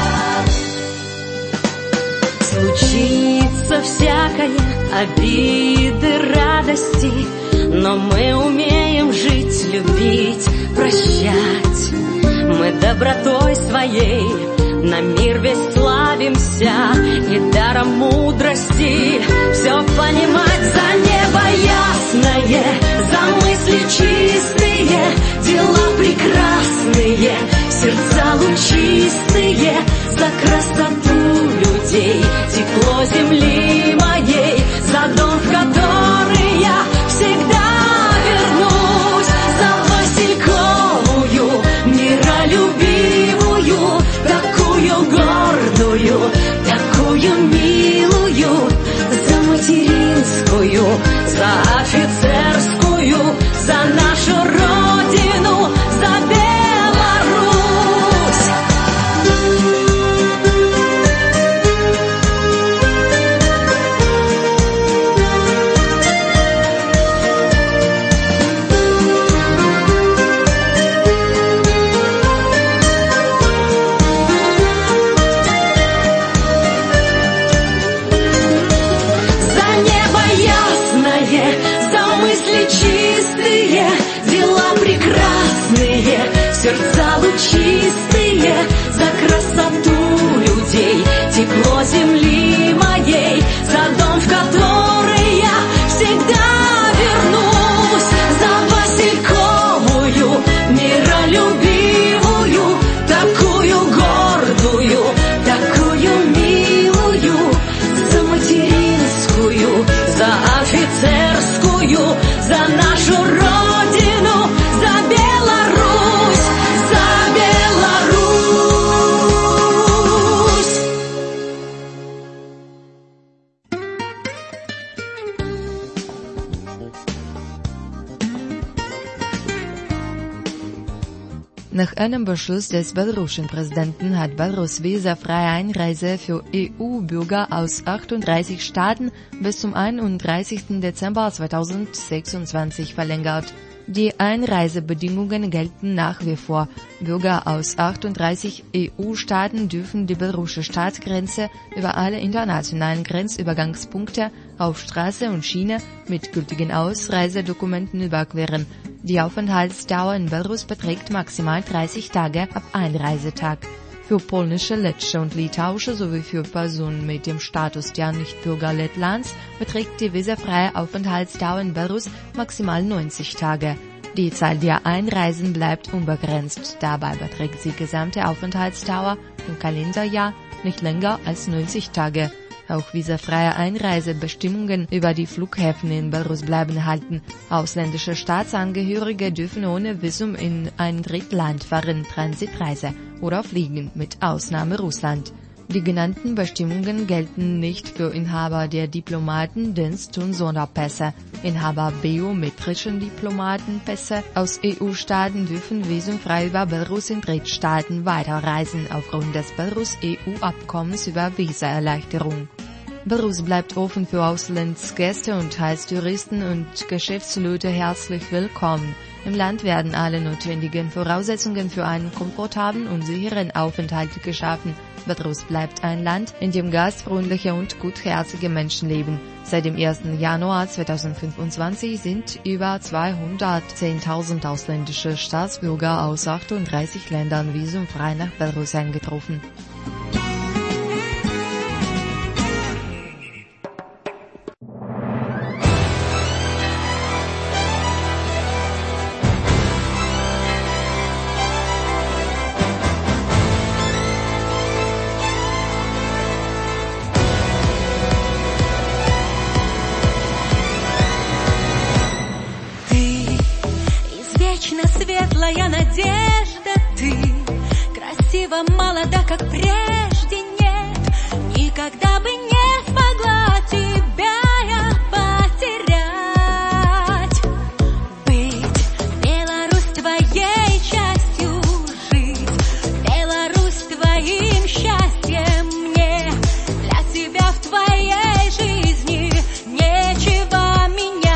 Случится всякое, обиды, радости, но мы умеем жить, любить, прощать. Мы добротой своей на мир весь славимся, и даром мудрости все понимать. За небо ясное, за мысли чистые, дела прекрасные, сердца лучистые, за красоту людей, тепло земли моей, за дом, в который я всегда вернусь, за Васильковую, миролюбивую, такую гордую, такую милую, за материнскую, за офицерскую, за нашу родину, за Беларусь. Чистые, дела прекрасные, сердца лучистые, за красоту людей, тепло земли моей, за дом, в который я всегда вернусь, за Васильковую, миролюбивую, такую гордую, такую милую, за материнскую, за офицерскую, за нашу родину, за Беларусь, за Беларусь. Nach einem Beschluss des belarussischen Präsidenten hat Belarus visafreie Einreise für EU-Bürger aus 38 Staaten bis zum 31. Dezember 2026 verlängert. Die Einreisebedingungen gelten nach wie vor. Bürger aus 38 EU-Staaten dürfen die belarussische Staatsgrenze über alle internationalen Grenzübergangspunkte auf Straße und Schiene mit gültigen Ausreisedokumenten überqueren. Die Aufenthaltsdauer in Belarus beträgt maximal 30 Tage ab Einreisetag. Für polnische, lettische und litauische sowie für Personen mit dem Status der Nichtbürger Lettlands beträgt die visafreie Aufenthaltsdauer in Belarus maximal 90 Tage. Die Zahl der Einreisen bleibt unbegrenzt. Dabei beträgt die gesamte Aufenthaltsdauer im Kalenderjahr nicht länger als 90 Tage. Auch visafreie Einreisebestimmungen über die Flughäfen in Belarus bleiben erhalten. Ausländische Staatsangehörige dürfen ohne Visum in ein Drittland fahren, Transitreise oder fliegen, mit Ausnahme Russland. Die genannten Bestimmungen gelten nicht für Inhaber der Diplomaten-, Dienst- und Sonderpässe. Inhaber biometrischen Diplomatenpässe aus EU-Staaten dürfen visumfrei über Belarus in Drittstaaten weiterreisen, aufgrund des Belarus-EU-Abkommens über Visaerleichterung. Belarus bleibt offen für Auslandsgäste und heißt Touristen und Geschäftsleute herzlich willkommen. Im Land werden alle notwendigen Voraussetzungen für einen komfortablen und sicheren Aufenthalt geschaffen. Belarus bleibt ein Land, in dem gastfreundliche und gutherzige Menschen leben. Seit dem 1. Januar 2025 sind über 210.000 ausländische Staatsbürger aus 38 Ländern visumfrei nach Belarus eingetroffen. Светлая надежда, ты красива, молода, как прежде нет. Никогда бы не смогла тебя я потерять. Быть Беларусь твоей частью, жить Беларусь твоим счастьем мне. Для тебя в твоей жизни нечего менять.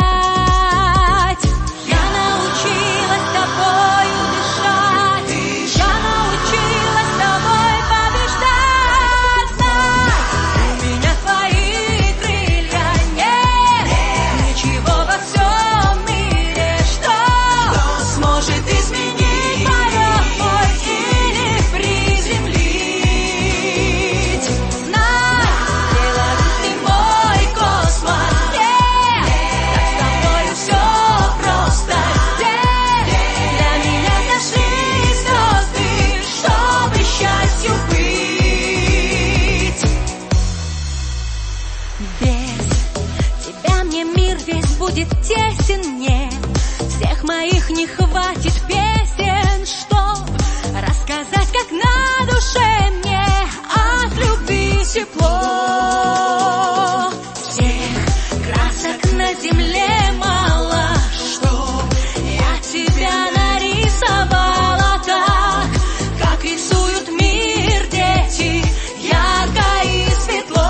Будет тесен мне, всех моих не хватит песен, чтоб рассказать, как на душе мне от любви тепло. Всех красок на земле мало, чтоб я тебя нарисовала так, как рисуют мир дети, ярко и светло.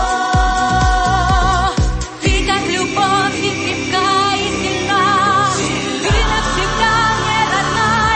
Ты как любовь и крепка, и сильна, ты навсегда мне родная.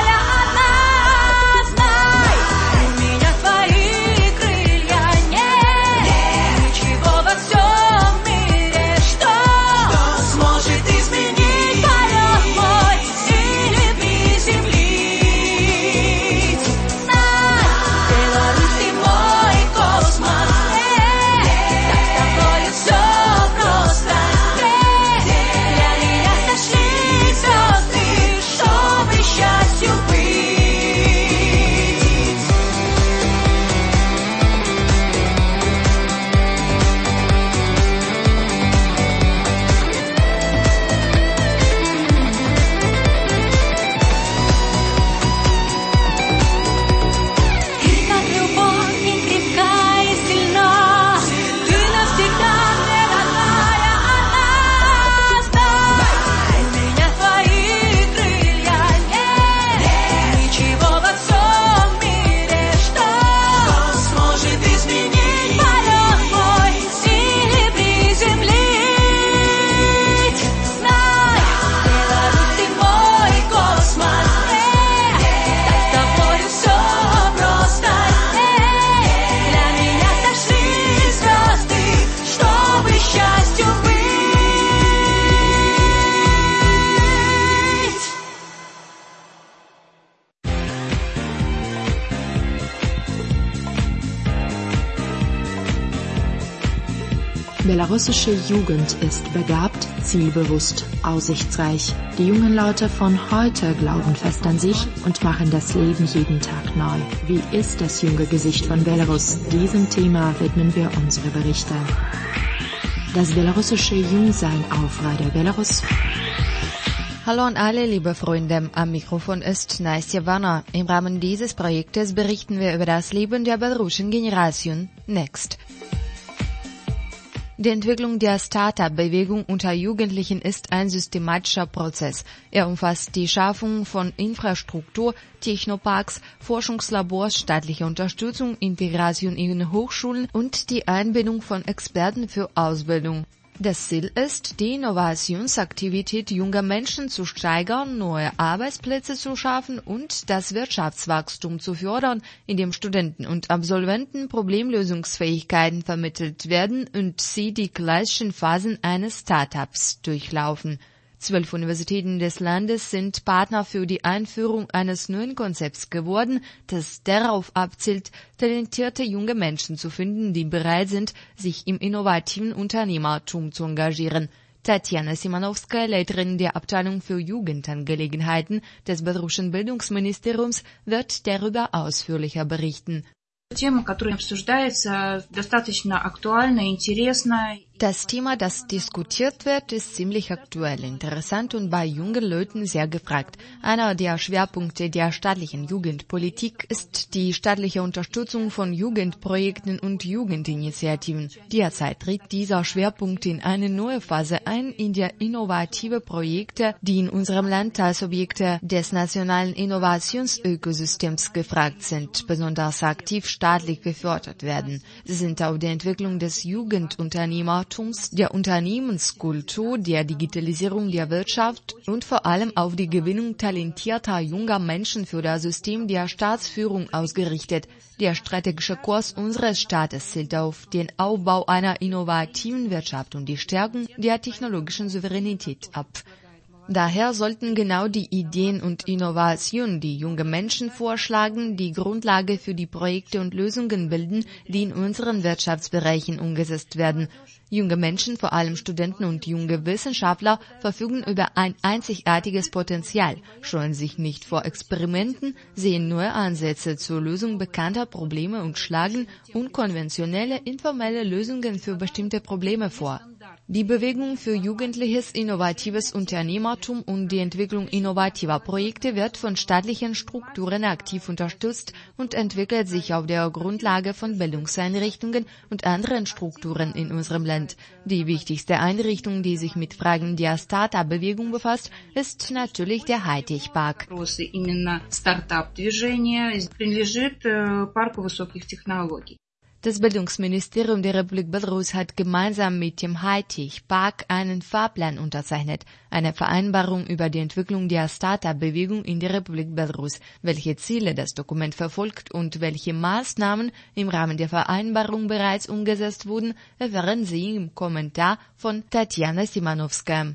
Belarussische Jugend ist begabt, zielbewusst, aussichtsreich. Die jungen Leute von heute glauben fest an sich und machen das Leben jeden Tag neu. Wie ist das junge Gesicht von Belarus? Diesem Thema widmen wir unsere Berichte. Das belarussische Jungsein auf Radio Belarus. Hallo an alle, liebe Freunde. Am Mikrofon ist Nastja Warner. Im Rahmen dieses Projektes berichten wir über das Leben der belarussischen Generation Next. Die Entwicklung der Start-up-Bewegung unter Jugendlichen ist ein systematischer Prozess. Er umfasst die Schaffung von Infrastruktur, Technoparks, Forschungslabors, staatliche Unterstützung, Integration in Hochschulen und die Einbindung von Experten für Ausbildung. Das Ziel ist, die Innovationsaktivität junger Menschen zu steigern, neue Arbeitsplätze zu schaffen und das Wirtschaftswachstum zu fördern, indem Studenten und Absolventen Problemlösungsfähigkeiten vermittelt werden und sie die klassischen Phasen eines Startups durchlaufen. 12 Universitäten des Landes sind Partner für die Einführung eines neuen Konzepts geworden, das darauf abzielt, talentierte junge Menschen zu finden, die bereit sind, sich im innovativen Unternehmertum zu engagieren. Tatjana Simanowskaja, Leiterin der Abteilung für Jugendangelegenheiten des belarussischen Bildungsministeriums, wird darüber ausführlicher berichten. Das Thema, das diskutiert wird, ist ziemlich aktuell, interessant und bei jungen Leuten sehr gefragt. Einer der Schwerpunkte der staatlichen Jugendpolitik ist die staatliche Unterstützung von Jugendprojekten und Jugendinitiativen. Derzeit tritt dieser Schwerpunkt in eine neue Phase ein, in der innovative Projekte, die in unserem Land als Objekte des nationalen Innovationsökosystems gefragt sind, besonders aktiv staatlich gefördert werden. Sie sind auf die Entwicklung des Jugendunternehmertums, der Unternehmenskultur, der Digitalisierung der Wirtschaft und vor allem auf die Gewinnung talentierter junger Menschen für das System der Staatsführung ausgerichtet. Der strategische Kurs unseres Staates zielt auf den Aufbau einer innovativen Wirtschaft und die Stärkung der technologischen Souveränität ab. Daher sollten genau die Ideen und Innovationen, die junge Menschen vorschlagen, die Grundlage für die Projekte und Lösungen bilden, die in unseren Wirtschaftsbereichen umgesetzt werden. Junge Menschen, vor allem Studenten und junge Wissenschaftler, verfügen über ein einzigartiges Potenzial, scheuen sich nicht vor Experimenten, sehen neue Ansätze zur Lösung bekannter Probleme und schlagen unkonventionelle, informelle Lösungen für bestimmte Probleme vor. Die Bewegung für jugendliches, innovatives Unternehmertum und die Entwicklung innovativer Projekte wird von staatlichen Strukturen aktiv unterstützt und entwickelt sich auf der Grundlage von Bildungseinrichtungen und anderen Strukturen in unserem Land. Die wichtigste Einrichtung, die sich mit Fragen der Start-up-Bewegung befasst, ist natürlich der Hightech Park. Das Bildungsministerium der Republik Belarus hat gemeinsam mit dem Hightech Park einen Fahrplan unterzeichnet, eine Vereinbarung über die Entwicklung der Start-up-Bewegung in der Republik Belarus. Welche Ziele das Dokument verfolgt und welche Maßnahmen im Rahmen der Vereinbarung bereits umgesetzt wurden, erfahren Sie im Kommentar von Tatjana Simanowskaja.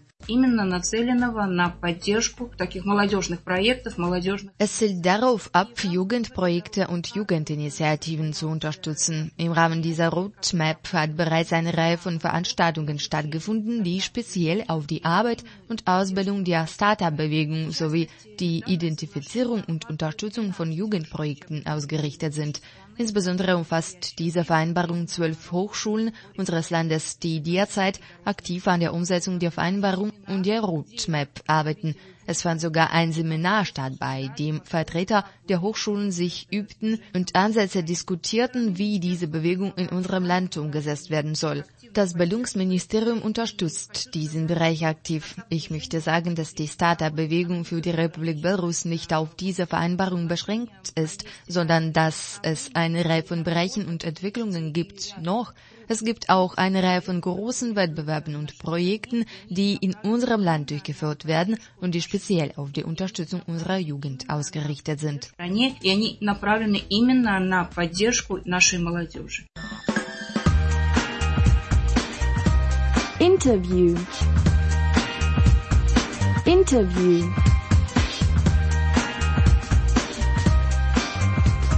Es zielt darauf ab, Jugendprojekte und Jugendinitiativen zu unterstützen. Im Rahmen dieser Roadmap hat bereits eine Reihe von Veranstaltungen stattgefunden, die speziell auf die Arbeit und Ausbildung der Start-up-Bewegung sowie die Identifizierung und Unterstützung von Jugendprojekten ausgerichtet sind. Insbesondere umfasst diese Vereinbarung 12 Hochschulen unseres Landes, die derzeit aktiv an der Umsetzung der Vereinbarung und der Roadmap arbeiten. Es fand sogar ein Seminar statt, bei dem Vertreter der Hochschulen sich übten und Ansätze diskutierten, wie diese Bewegung in unserem Land umgesetzt werden soll. Das Bildungsministerium unterstützt diesen Bereich aktiv. Ich möchte sagen, dass die Start-up-Bewegung für die Republik Belarus nicht auf diese Vereinbarung beschränkt ist, sondern dass es eine Reihe von Bereichen und Entwicklungen gibt noch. Es gibt auch eine Reihe von großen Wettbewerben und Projekten, die in unserem Land durchgeführt werden und die speziell auf die Unterstützung unserer Jugend ausgerichtet sind. Interview. Interview.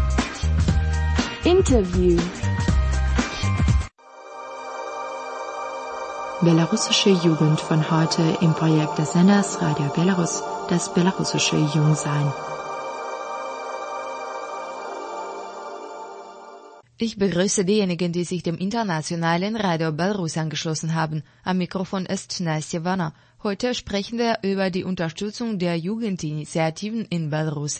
Interview. belarussische Jugend von heute im Projekt des Senders Radio Belarus, das belarussische Jungsein. Ich begrüße diejenigen, die sich dem internationalen Radio Belarus angeschlossen haben. Am Mikrofon ist Nastja Wanner. Heute sprechen wir über die Unterstützung der Jugendinitiativen in Belarus.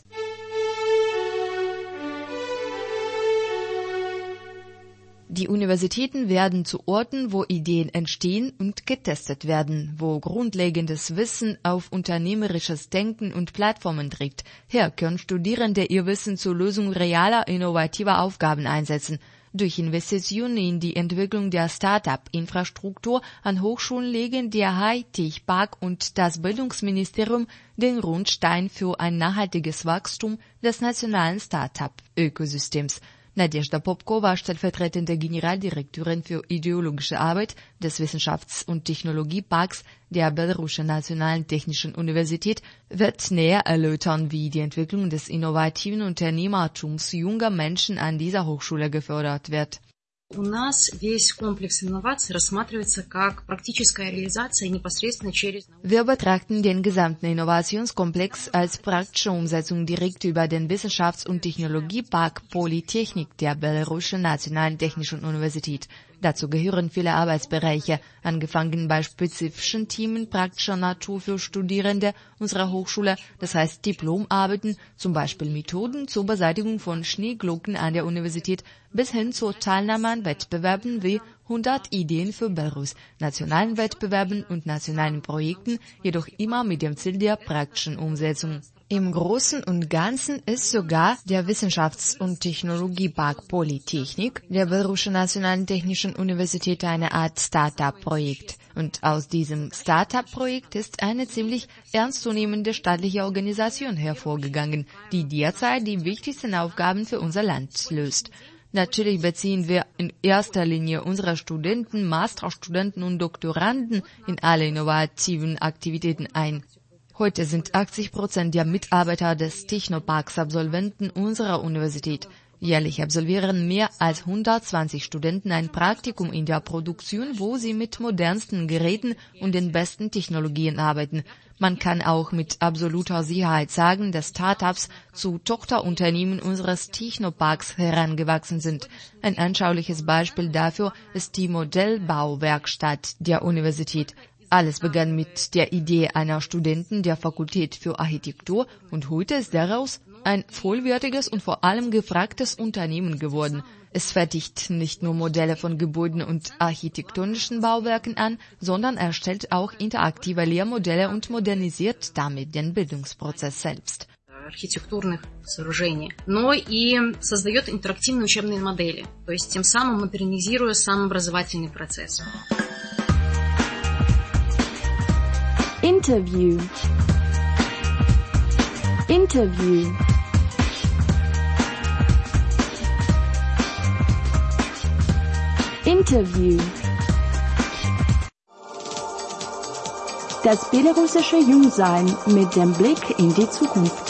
Die Universitäten werden zu Orten, wo Ideen entstehen und getestet werden, wo grundlegendes Wissen auf unternehmerisches Denken und Plattformen trifft. Hier können Studierende ihr Wissen zur Lösung realer, innovativer Aufgaben einsetzen. Durch Investitionen in die Entwicklung der Start-up-Infrastruktur an Hochschulen legen der Hightech-Park und das Bildungsministerium den Grundstein für ein nachhaltiges Wachstum des nationalen Start-up-Ökosystems. Nadezhda Popkova, stellvertretende Generaldirektorin für ideologische Arbeit des Wissenschafts- und Technologieparks der Belarussischen Nationalen Technischen Universität, wird näher erläutern, wie die Entwicklung des innovativen Unternehmertums junger Menschen an dieser Hochschule gefördert wird. У нас весь комплекс инноваций рассматривается как практическая реализация непосредственно через... Wir betrachten den gesamten Innovationskomplex als praktische Umsetzung direkt über den Wissenschafts- und Technologiepark Polytechnik der Belarussischen Nationalen Technischen Universität. Dazu gehören viele Arbeitsbereiche, angefangen bei spezifischen Themen praktischer Natur für Studierende unserer Hochschule, das heißt Diplomarbeiten, zum Beispiel Methoden zur Beseitigung von Schneeglocken an der Universität, bis hin zur Teilnahme an Wettbewerben wie 100 Ideen für Belarus, nationalen Wettbewerben und nationalen Projekten, jedoch immer mit dem Ziel der praktischen Umsetzung. Im Großen und Ganzen ist sogar der Wissenschafts- und Technologiepark Polytechnik der Belarussischen Nationalen Technischen Universität eine Art Start-up-Projekt. Und aus diesem Start-up-Projekt ist eine ziemlich ernstzunehmende staatliche Organisation hervorgegangen, die derzeit die wichtigsten Aufgaben für unser Land löst. Natürlich beziehen wir in erster Linie unsere Studenten, Masterstudenten und Doktoranden in alle innovativen Aktivitäten ein. Heute sind 80% der Mitarbeiter des Technoparks Absolventen unserer Universität. Jährlich absolvieren mehr als 120 Studenten ein Praktikum in der Produktion, wo sie mit modernsten Geräten und den besten Technologien arbeiten. Man kann auch mit absoluter Sicherheit sagen, dass Startups zu Tochterunternehmen unseres Technoparks herangewachsen sind. Ein anschauliches Beispiel dafür ist die Modellbauwerkstatt der Universität. Alles begann mit der Idee einer Studentin der Fakultät für Architektur und heute ist daraus ein vollwertiges und vor allem gefragtes Unternehmen geworden. Es fertigt nicht nur Modelle von Gebäuden und architektonischen Bauwerken an, sondern erstellt auch interaktive Lehrmodelle und modernisiert damit den Bildungsprozess selbst. Архитектурных сооружений, но и создает интерактивные учебные модели, то есть тем самым модернизируя сам образовательный процесс. Interview. Interview. Interview. Das belarussische Jungsein mit dem Blick in die Zukunft.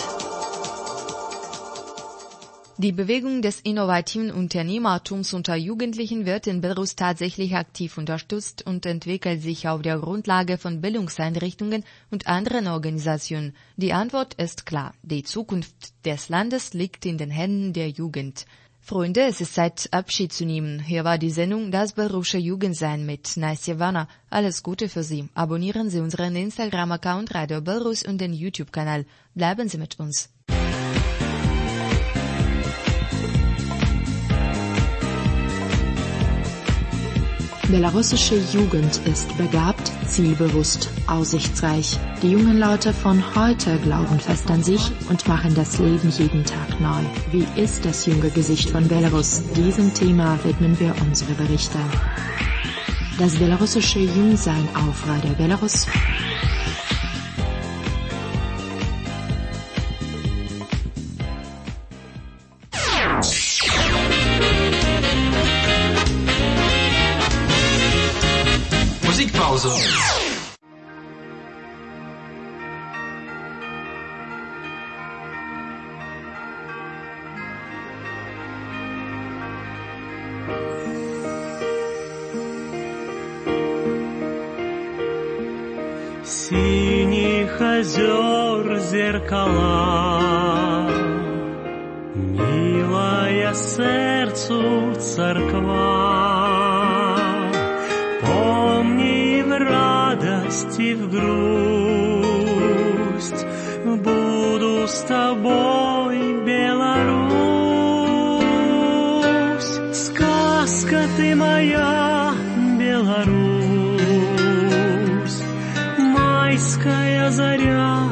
Die Bewegung des innovativen Unternehmertums unter Jugendlichen wird in Belarus tatsächlich aktiv unterstützt und entwickelt sich auf der Grundlage von Bildungseinrichtungen und anderen Organisationen. Die Antwort ist klar. Die Zukunft des Landes liegt in den Händen der Jugend. Freunde, es ist Zeit, Abschied zu nehmen. Hier war die Sendung Das belarussische Jugendsein mit Nastja Wanner. Alles Gute für Sie. Abonnieren Sie unseren Instagram-Account Radio Belarus und den YouTube-Kanal. Bleiben Sie mit uns. Belarussische Jugend ist begabt, zielbewusst, aussichtsreich. Die jungen Leute von heute glauben fest an sich und machen das Leben jeden Tag neu. Wie ist das junge Gesicht von Belarus? Diesem Thema widmen wir unsere Berichte. Das belarussische Jungsein auf Radio Belarus. Musikpause. озер зеркала, милая сердцу церква, помни в радость и в грусть, буду с тобой, Беларусь. Сказка ты моя, Беларусь, майская заря,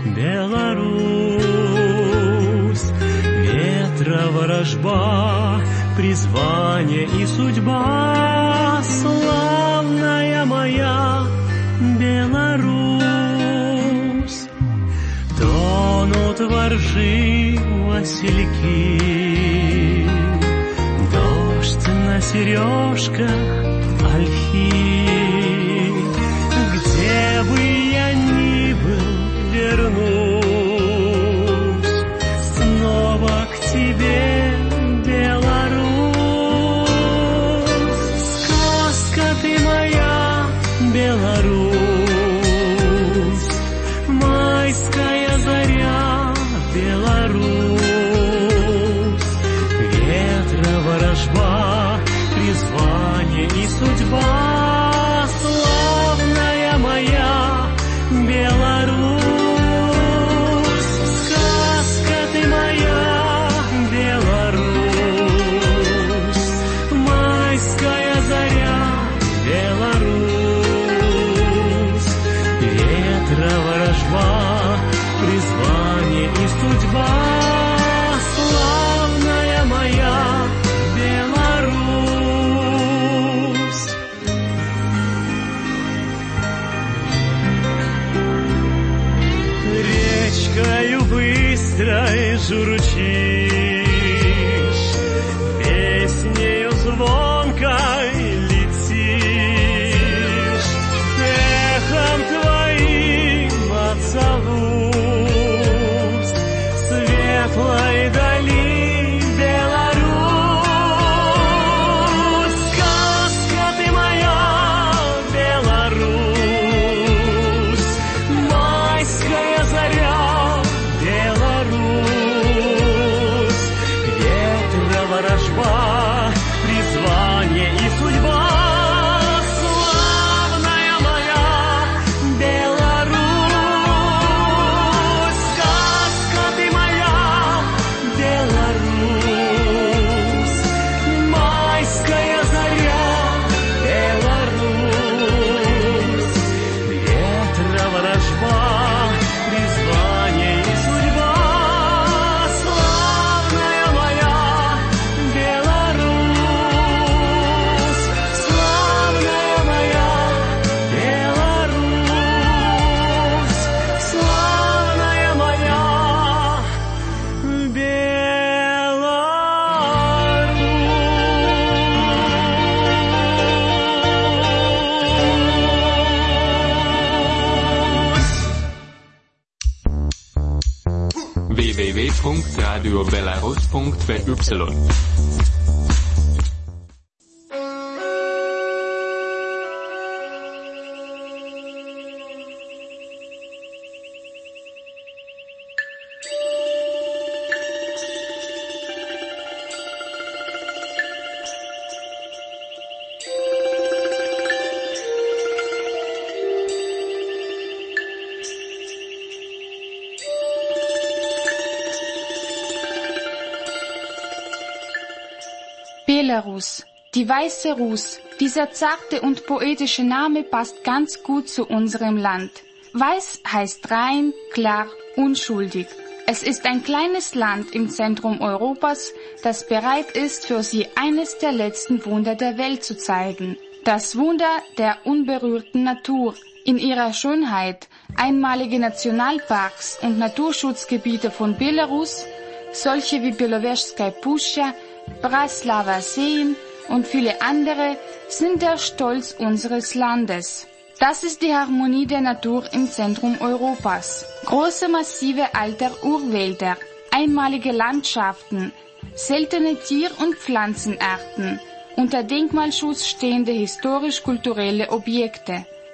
Беларусь, ветра ворожба, призвание и судьба, славная моя Беларусь. Тонут во ржи васильки, дождь на сережках ольхи. Где бы я ни был, вернусь снова к тебе, Беларусь. Сказка ты моя, Беларусь, майская заря, Беларусь, ветра ворожба, призвание и судьба, славная моя Беларусь. Сказка ты моя, Беларусь, майская заря, Беларусь, ветра ворожба, призвание и судьба, славная моя Беларусь. Речкою быстрой журчишь, песнею звонкой летишь, эхом твоим отзовусь светлой дали, Беларусь. Сказка ты моя, Беларусь, майская заря, Беларусь, ветра ворожба, призвание и судьба, славная моя Беларусь. Сказка ты моя, Беларусь, майская заря, Беларусь, ветра ворожба, призвание и судьба, славная моя Беларусь, славная моя Беларусь, славная моя Беларусь. www.radiobelarus.wy Belarus, die weiße Rus. Dieser zarte und poetische Name passt ganz gut zu unserem Land. Weiß heißt rein, klar, unschuldig. Es ist ein kleines Land im Zentrum Europas, das bereit ist, für Sie eines der letzten Wunder der Welt zu zeigen. Das Wunder der unberührten Natur. In ihrer Schönheit, einmalige Nationalparks und Naturschutzgebiete von Belarus, solche wie Belowежская Пуща, Braslava Seen und viele andere, sind der Stolz unseres Landes. Das ist die Harmonie der Natur im Zentrum Europas. Große Massive alter Urwälder, einmalige Landschaften, seltene Tier- und Pflanzenarten, unter Denkmalschutz stehende historisch-kulturelle Objekte.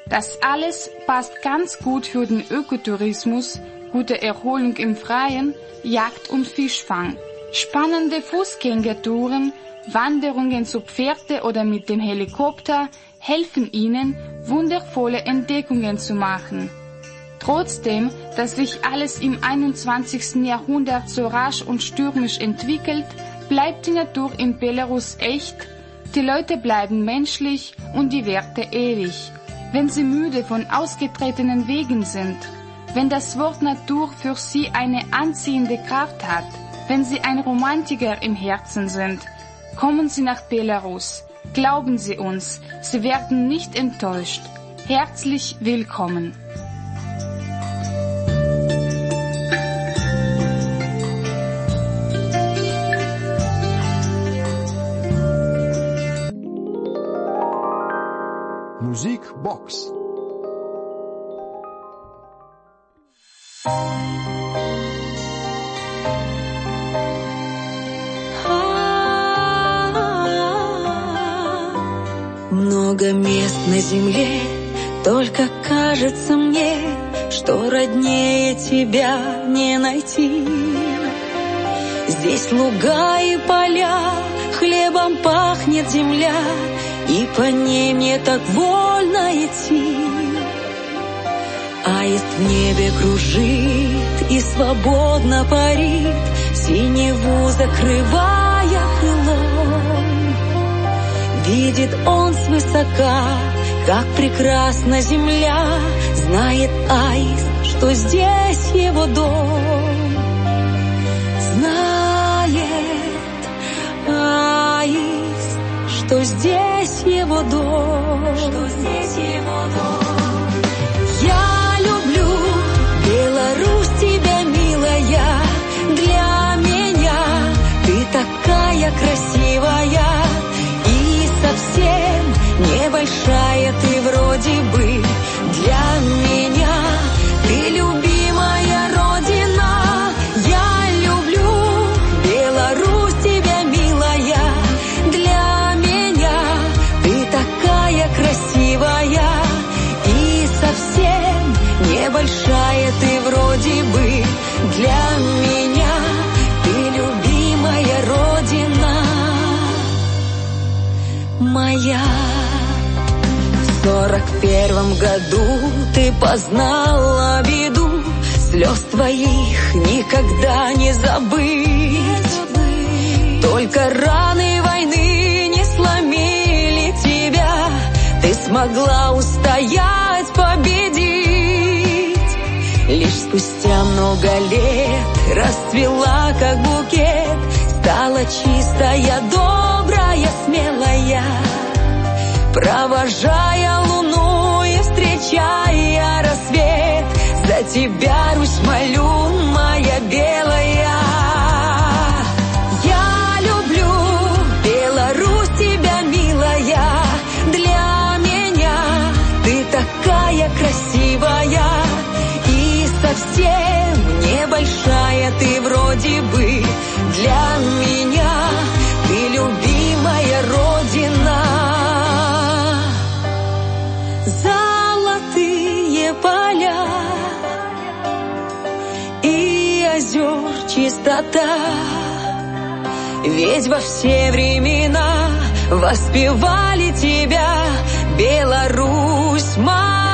Das alles passt ganz gut für den Ökotourismus, gute Erholung im Freien, Jagd und Fischfang. Spannende Fußgängertouren, Wanderungen zu Pferde oder mit dem Helikopter helfen Ihnen, wundervolle Entdeckungen zu machen. Trotzdem, dass sich alles im 21. Jahrhundert so rasch und stürmisch entwickelt, bleibt die Natur in Belarus echt, die Leute bleiben menschlich und die Werte ewig. Wenn sie müde von ausgetretenen Wegen sind, wenn das Wort Natur für sie eine anziehende Kraft hat, wenn sie ein Romantiker im Herzen sind, kommen Sie nach Belarus. Glauben Sie uns, Sie werden nicht enttäuscht. Herzlich willkommen. Musikbox. Много мест на земле, только кажется мне, что роднее тебя не найти. Здесь луга и поля, хлебом пахнет земля, и по ней мне так вольно идти. Аист в небе кружит и свободно парит, синеву закрывая крылом. Видит он свысока, как прекрасна земля, знает аист, что здесь его дом. Знает аист, что здесь его дом. Что здесь его дом. Я люблю Беларусь, тебя, милая, для меня ты такая красивая. Совсем небольшая ты вроде бы для меня. Ты любимая родина. Я люблю Беларусь, тебя, милая. Для меня ты такая красивая. И совсем небольшая ты вроде бы для меня. Ты любимая родина моя. В 41 году ты познала беду, слез твоих никогда не забыть. Только раны войны не сломили тебя, ты смогла устоять, победить. Лишь спустя много лет расцвела, как букет, стала чистая, добрая, смелая, провожая луну и встречая рассвет. За тебя, Русь, молю, моя белая. Я люблю Беларусь, тебя, милая. Для меня ты такая красивая. И совсем небольшая ты вроде бы для меня. Ты любимая родина. Золотые поля и озер чистота. Ведь во все времена воспевали тебя, Беларусь моя.